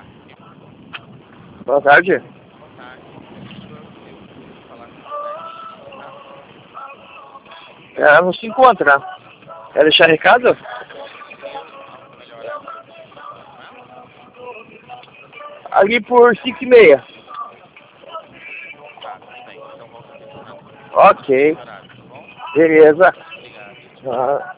Boa tarde. Boa tarde. Eu falar com Ela não se encontra. Quer deixar recado? melhor Ali por 5h30. tá, tudo bem. Então volta aqui no horário. Ok. Tá bom? Beleza. Obrigado. Ah.